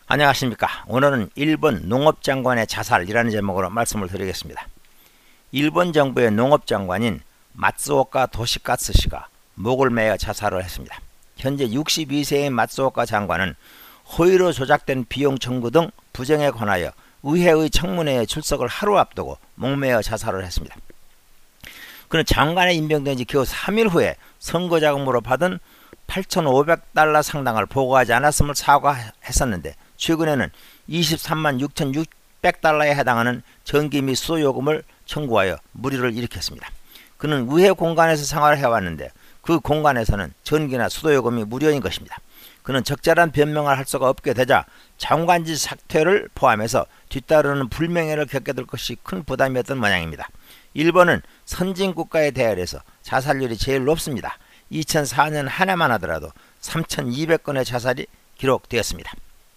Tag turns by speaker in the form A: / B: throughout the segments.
A: 안녕하십니까. 오늘은 일본 농업장관의 자살이라는 제목으로 말씀을 드리겠습니다. 일본 정부의 농업장관인 마츠오카 도시카츠 씨가 목을 매어 자살을 했습니다. 현재 62세인 마츠오카 장관은 허위로 조작된 비용 청구 등 부정에 관하여 의회의 청문회에 출석을 하루 앞두고 목매어 자살을 했습니다. 그는 장관에 임명된 지 겨우 3일 후에 선거자금으로 받은 8,500달러 상당을 보고하지 않았음을 사과했었는데, 최근에는 23만 6,600달러에 해당하는 전기 및 수도요금을 청구하여 물의를 일으켰습니다. 그는 의회 공간에서 생활을 해왔는데 그 공간에서는 전기나 수도요금이 무료인 것입니다. 그는 적절한 변명을 할 수가 없게 되자 장관직 사퇴를 포함해서 뒤따르는 불명예를 겪게 될 것이 큰 부담이었던 모양입니다. 일본은 선진국가에 대하여서 자살률이 제일 높습니다. 2004년 한 해만 하더라도 3,200건의 자살이 기록되었습니다.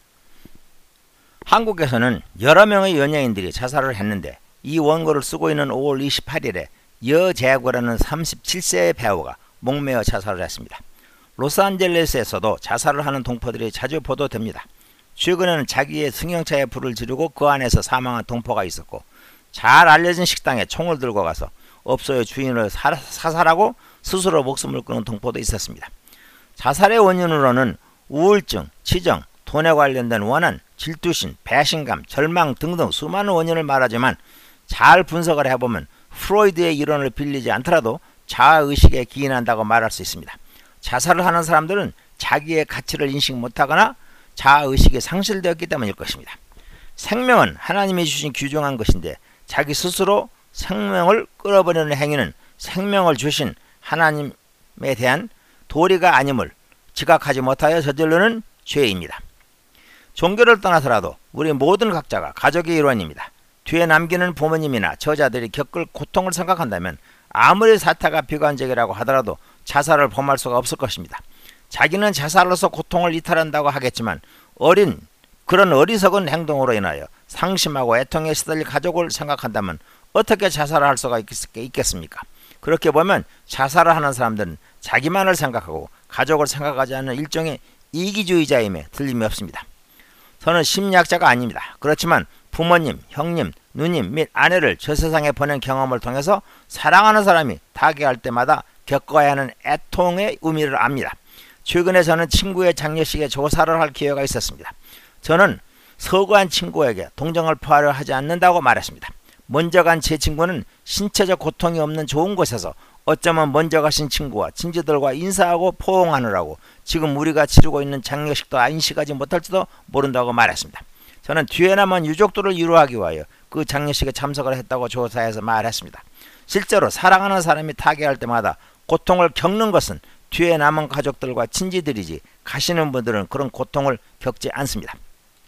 A: 한국에서는 여러 명의 연예인들이 자살을 했는데, 이 원고를 쓰고 있는 5월 28일에 여재구라는 37세의 배우가 목매어 자살을 했습니다. 로스앤젤레스에서도 자살을 하는 동포들이 자주 보도됩니다. 최근에는 자기의 승용차에 불을 지르고 그 안에서 사망한 동포가 있었고, 잘 알려진 식당에 총을 들고 가서 업소의 주인을 사살하고 스스로 목숨을 끊은 동포도 있었습니다. 자살의 원인으로는 우울증, 치정, 돈에 관련된 원한, 질투심, 배신감, 절망 등등 수많은 원인을 말하지만, 잘 분석을 해보면 프로이드의 이론을 빌리지 않더라도 자아의식에 기인한다고 말할 수 있습니다. 자살을 하는 사람들은 자기의 가치를 인식 못하거나 자아의식이 상실되었기 때문일 것입니다. 생명은 하나님이 주신 귀중한 것인데, 자기 스스로 생명을 끌어버리는 행위는 생명을 주신 하나님에 대한 도리가 아님을 지각하지 못하여 저지르는 죄입니다. 종교를 떠나서라도 우리 모든 각자가 가족의 일원입니다. 뒤에 남기는 부모님이나 저자들이 겪을 고통을 생각한다면 아무리 사태가 비관적이라고 하더라도 자살을 범할 수가 없을 것입니다. 자기는 자살로서 고통을 이탈한다고 하겠지만, 그런 어리석은 행동으로 인하여 상심하고 애통에 시달릴 가족을 생각한다면 어떻게 자살을 할 수가 있겠습니까? 그렇게 보면 자살을 하는 사람들은 자기만을 생각하고 가족을 생각하지 않는 일종의 이기주의자임에 틀림이 없습니다. 저는 심리학자가 아닙니다. 그렇지만 부모님, 형님, 누님 및 아내를 저 세상에 보낸 경험을 통해서 사랑하는 사람이 타계할 때마다 겪어야 하는 애통의 의미를 압니다. 최근에 저는 친구의 장례식에 조사를 할 기회가 있었습니다. 저는 서거한 친구에게 동정을 표하려 하지 않는다고 말했습니다. 먼저 간 제 친구는 신체적 고통이 없는 좋은 곳에서 어쩌면 먼저 가신 친구와 친지들과 인사하고 포옹하느라고 지금 우리가 치르고 있는 장례식도 인식하지 못할지도 모른다고 말했습니다. 저는 뒤에 남은 유족들을 위로하기 위하여 그 장례식에 참석을 했다고 조사해서 말했습니다. 실제로 사랑하는 사람이 타계할 때마다 고통을 겪는 것은 뒤에 남은 가족들과 친지들이지, 가시는 분들은 그런 고통을 겪지 않습니다.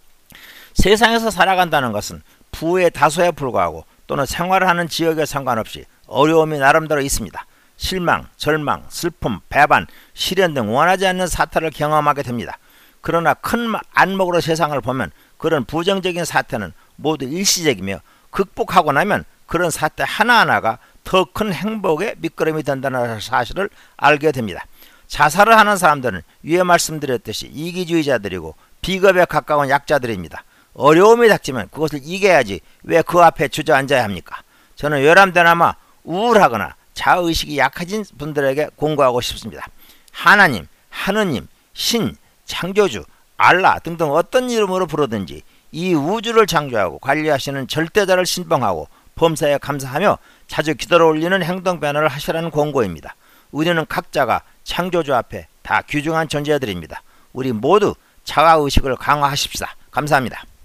A: 세상에서 살아간다는 것은 부의 다소에 불과하고 또는 생활을 하는 지역에 상관없이 어려움이 나름대로 있습니다. 실망, 절망, 슬픔, 배반, 시련 등 원하지 않는 사태를 경험하게 됩니다. 그러나 큰 안목으로 세상을 보면 그런 부정적인 사태는 모두 일시적이며, 극복하고 나면 그런 사태 하나하나가 더 큰 행복의 밑거름이 된다는 사실을 알게 됩니다. 자살을 하는 사람들은 위에 말씀드렸듯이 이기주의자들이고 비겁에 가까운 약자들입니다. 어려움이 닥치면 그것을 이겨야지 왜 그 앞에 주저앉아야 합니까? 저는 외람되나마 우울하거나 자의식이 약해진 분들에게 공고하고 싶습니다. 하나님, 하느님, 신, 창조주, 알라 등등 어떤 이름으로 부르든지 이 우주를 창조하고 관리하시는 절대자를 신봉하고 범사에 감사하며 자주 기도를 올리는 행동 변화를 하시라는 공고입니다. 우리는 각자가 창조주 앞에 다 귀중한 존재들입니다. 우리 모두 자아의식을 강화하십시다. 감사합니다.